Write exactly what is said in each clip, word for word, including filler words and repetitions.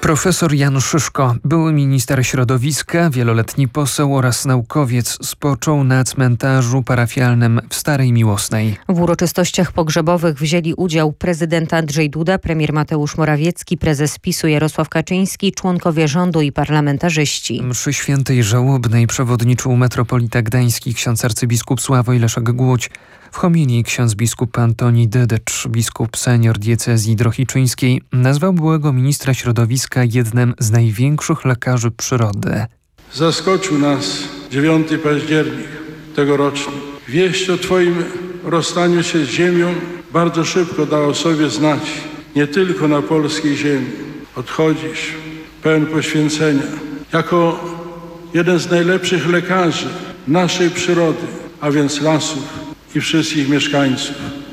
Profesor Jan Szyszko, były minister środowiska, wieloletni poseł oraz naukowiec, spoczął na cmentarzu parafialnym w Starej Miłosnej. W uroczystościach pogrzebowych wzięli udział prezydent Andrzej Duda, premier Mateusz Morawiecki, prezes PiSu Jarosław Kaczyński, członkowie rządu i parlamentarzyści. Mszy świętej żałobnej przewodniczył metropolita gdański ksiądz arcybiskup Sławoj Leszek Głódź. W homilii ksiądz biskup Antoni Dydycz, biskup senior diecezji drohiczyńskiej, nazwał byłego ministra środowiska jednym z największych lekarzy przyrody. Zaskoczył nas dziewiąty październik tegoroczny. Wieść o Twoim rozstaniu się z ziemią bardzo szybko dała o sobie znać, nie tylko na polskiej ziemi. Odchodzisz pełen poświęcenia, jako jeden z najlepszych lekarzy naszej przyrody, a więc lasów i wszystkich mieszkańców.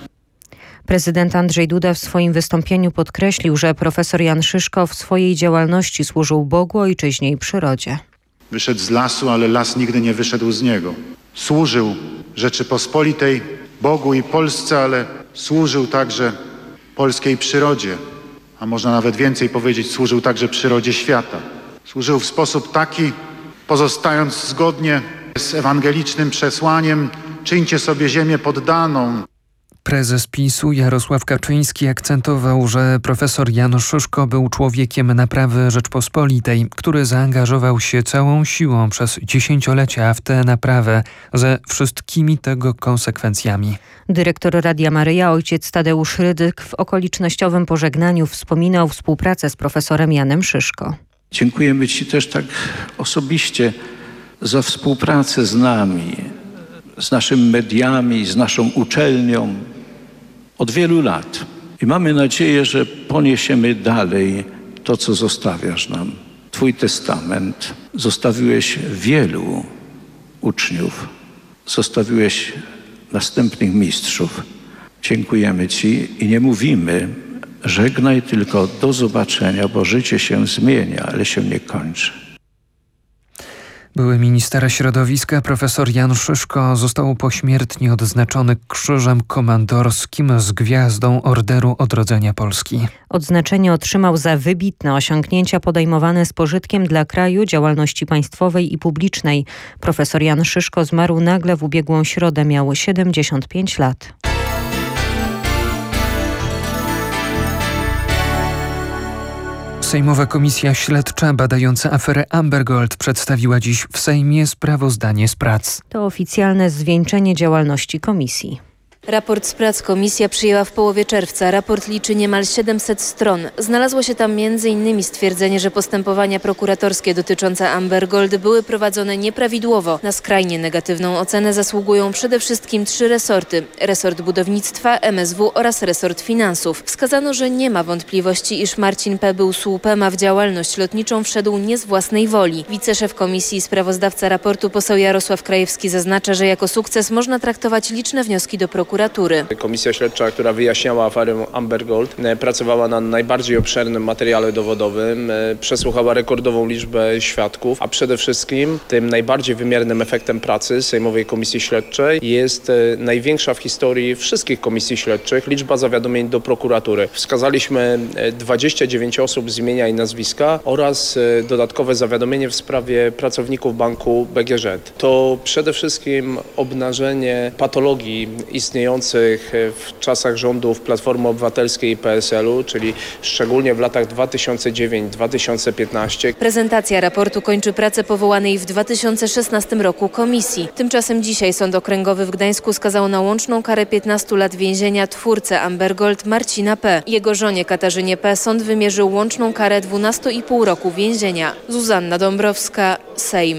Prezydent Andrzej Duda w swoim wystąpieniu podkreślił, że profesor Jan Szyszko w swojej działalności służył Bogu, ojczyźnie i przyrodzie. Wyszedł z lasu, ale las nigdy nie wyszedł z niego. Służył Rzeczypospolitej, Bogu i Polsce, ale służył także polskiej przyrodzie, a można nawet więcej powiedzieć, służył także przyrodzie świata. Służył w sposób taki, pozostając zgodnie z ewangelicznym przesłaniem: czyńcie sobie ziemię poddaną. Prezes PiSu Jarosław Kaczyński akcentował, że profesor Jan Szyszko był człowiekiem naprawy Rzeczpospolitej, który zaangażował się całą siłą przez dziesięciolecia w tę naprawę ze wszystkimi tego konsekwencjami. Dyrektor Radia Maryja, ojciec Tadeusz Rydzyk, w okolicznościowym pożegnaniu wspominał współpracę z profesorem Janem Szyszko. Dziękujemy Ci też tak osobiście za współpracę z nami, z naszymi mediami, z naszą uczelnią od wielu lat. I mamy nadzieję, że poniesiemy dalej to, co zostawiasz nam. Twój testament. Zostawiłeś wielu uczniów. Zostawiłeś następnych mistrzów. Dziękujemy Ci i nie mówimy żegnaj, tylko do zobaczenia, bo życie się zmienia, ale się nie kończy. Były minister środowiska profesor Jan Szyszko został pośmiertnie odznaczony Krzyżem Komandorskim z Gwiazdą Orderu Odrodzenia Polski. Odznaczenie otrzymał za wybitne osiągnięcia podejmowane z pożytkiem dla kraju, działalności państwowej i publicznej. Profesor Jan Szyszko zmarł nagle w ubiegłą środę, miał siedemdziesiąt pięć lat. Sejmowa Komisja Śledcza badająca aferę Amber Gold przedstawiła dziś w Sejmie sprawozdanie z prac. To oficjalne zwieńczenie działalności komisji. Raport z prac komisja przyjęła w połowie czerwca. Raport liczy niemal siedemset stron. Znalazło się tam między innymi stwierdzenie, że postępowania prokuratorskie dotyczące Amber Gold były prowadzone nieprawidłowo. Na skrajnie negatywną ocenę zasługują przede wszystkim trzy resorty. Resort budownictwa, M S W oraz resort finansów. Wskazano, że nie ma wątpliwości, iż Marcin P. był słupem, a w działalność lotniczą wszedł nie z własnej woli. Wiceszef komisji i sprawozdawca raportu poseł Jarosław Krajewski zaznacza, że jako sukces można traktować liczne wnioski do prokuratury. Komisja śledcza, która wyjaśniała aferę Amber Gold, pracowała nad najbardziej obszernym materiale dowodowym, przesłuchała rekordową liczbę świadków, a przede wszystkim tym najbardziej wymiernym efektem pracy Sejmowej Komisji Śledczej jest największa w historii wszystkich komisji śledczych liczba zawiadomień do prokuratury. Wskazaliśmy dwadzieścia dziewięć osób z imienia i nazwiska oraz dodatkowe zawiadomienie w sprawie pracowników banku B G Ż. To przede wszystkim obnażenie patologii istniejących w czasach rządów Platformy Obywatelskiej i P S L u, czyli szczególnie w latach dwa tysiące dziewiątym do dwa tysiące piętnastego. Prezentacja raportu kończy pracę powołanej w dwa tysiące szesnastym roku komisji. Tymczasem dzisiaj Sąd Okręgowy w Gdańsku skazał na łączną karę piętnastu lat więzienia twórcę Amber Gold Marcina P. Jego żonie Katarzynie P. sąd wymierzył łączną karę dwunastu i pół roku więzienia. Zuzanna Dąbrowska, Sejm.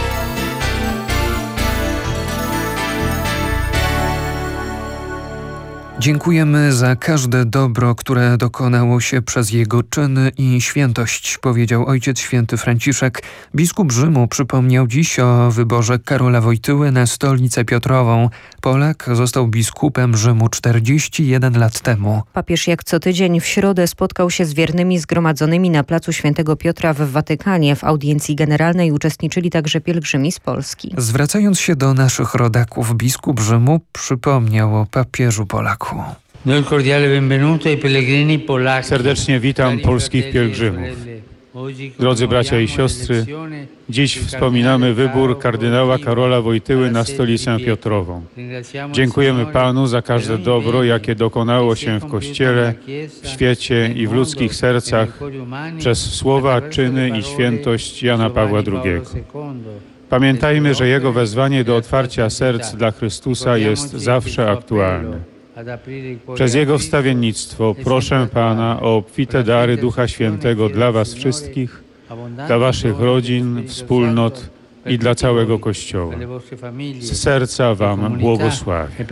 Dziękujemy za każde dobro, które dokonało się przez jego czyny i świętość, powiedział Ojciec Święty Franciszek. Biskup Rzymu przypomniał dziś o wyborze Karola Wojtyły na Stolicę Piotrową. Polak został biskupem Rzymu czterdzieści jeden lat temu. Papież jak co tydzień w środę spotkał się z wiernymi zgromadzonymi na placu Świętego Piotra w Watykanie. W audiencji generalnej uczestniczyli także pielgrzymi z Polski. Zwracając się do naszych rodaków, biskup Rzymu przypomniał o papieżu Polaku. Serdecznie witam polskich pielgrzymów. Drodzy bracia i siostry, dziś wspominamy wybór kardynała Karola Wojtyły na stolicę Piotrową. Dziękujemy Panu za każde dobro, jakie dokonało się w Kościele, w świecie i w ludzkich sercach przez słowa, czyny i świętość Jana Pawła drugiego. Pamiętajmy, że Jego wezwanie do otwarcia serc dla Chrystusa jest zawsze aktualne. Przez Jego wstawiennictwo proszę Pana o obfite dary Ducha Świętego dla Was wszystkich, dla Waszych rodzin, wspólnot i dla całego Kościoła. Z serca Wam błogosławię.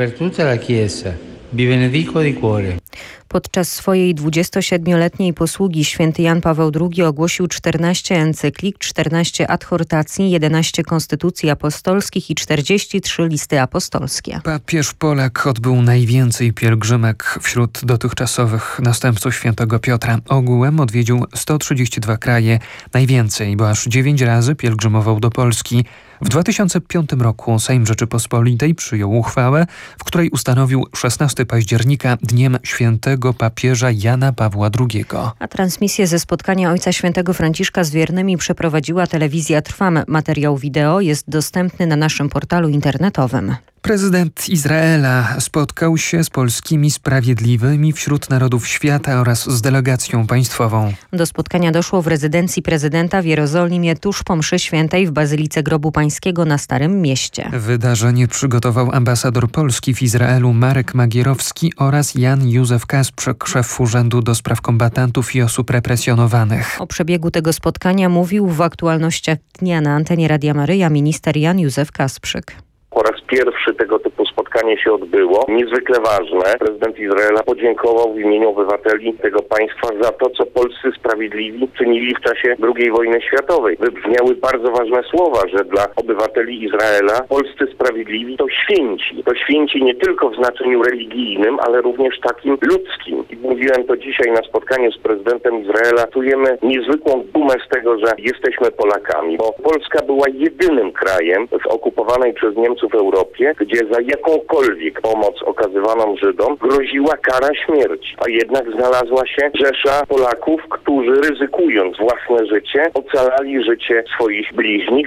Podczas swojej dwudziestosiedmioletniej posługi święty Jan Paweł drugi ogłosił czternaście encyklik, czternaście adhortacji, jedenaście konstytucji apostolskich i czterdzieści trzy listy apostolskie. Papież Polak odbył najwięcej pielgrzymek wśród dotychczasowych następców świętego Piotra. Ogółem odwiedził sto trzydzieści dwa kraje, najwięcej, bo aż dziewięć razy pielgrzymował do Polski. W dwa tysiące piątym roku Sejm Rzeczypospolitej przyjął uchwałę, w której ustanowił szesnastego października dniem świętego papieża Jana Pawła drugiego. A transmisję ze spotkania Ojca Świętego Franciszka z wiernymi przeprowadziła telewizja Trwam. Materiał wideo jest dostępny na naszym portalu internetowym. Prezydent Izraela spotkał się z polskimi sprawiedliwymi wśród narodów świata oraz z delegacją państwową. Do spotkania doszło w rezydencji prezydenta w Jerozolimie tuż po mszy świętej w Bazylice Grobu Pańskiego na Starym Mieście. Wydarzenie przygotował ambasador Polski w Izraelu Marek Magierowski oraz Jan Józef Kasprzyk, szef Urzędu do Spraw Kombatantów i Osób Represjonowanych. O przebiegu tego spotkania mówił w aktualnościach dnia na antenie Radia Maryja minister Jan Józef Kasprzyk. Po raz pierwszy tego typu spotkanie się odbyło. Niezwykle ważne. Prezydent Izraela podziękował w imieniu obywateli tego państwa za to, co polscy sprawiedliwi czynili w czasie drugiej wojny światowej. Wybrzmiały bardzo ważne słowa, że dla obywateli Izraela polscy sprawiedliwi to święci. To święci nie tylko w znaczeniu religijnym, ale również takim ludzkim. I mówiłem to dzisiaj na spotkaniu z prezydentem Izraela. Czujemy niezwykłą dumę z tego, że jesteśmy Polakami, bo Polska była jedynym krajem w okupowanej przez Niemców w Europie, gdzie za jakąkolwiek pomoc okazywaną Żydom groziła kara śmierci. A jednak znalazła się rzesza Polaków, którzy ryzykując własne życie, ocalali życie swoich bliźnich.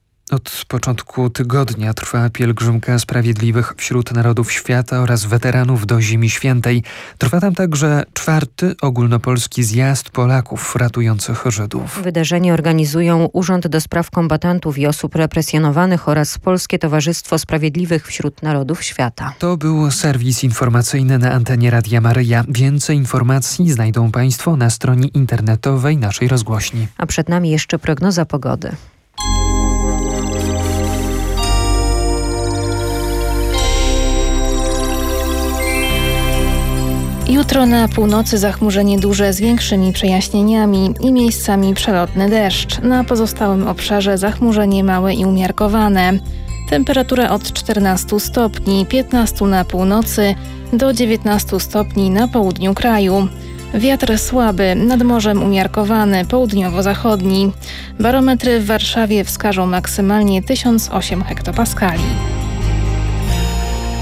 Od początku tygodnia trwa pielgrzymka sprawiedliwych wśród narodów świata oraz weteranów do Ziemi Świętej. Trwa tam także czwarty ogólnopolski zjazd Polaków ratujących Żydów. Wydarzenie organizują Urząd do Spraw Kombatantów i Osób Represjonowanych oraz Polskie Towarzystwo Sprawiedliwych wśród Narodów Świata. To był serwis informacyjny na antenie Radia Maryja. Więcej informacji znajdą Państwo na stronie internetowej naszej rozgłośni. A przed nami jeszcze prognoza pogody. Jutro na północy zachmurzenie duże z większymi przejaśnieniami i miejscami przelotny deszcz. Na pozostałym obszarze zachmurzenie małe i umiarkowane. Temperatura od czternastu stopni, piętnastu na północy do dziewiętnastu stopni na południu kraju. Wiatr słaby, nad morzem umiarkowany, południowo-zachodni. Barometry w Warszawie wskażą maksymalnie tysiąc osiem hektopaskali.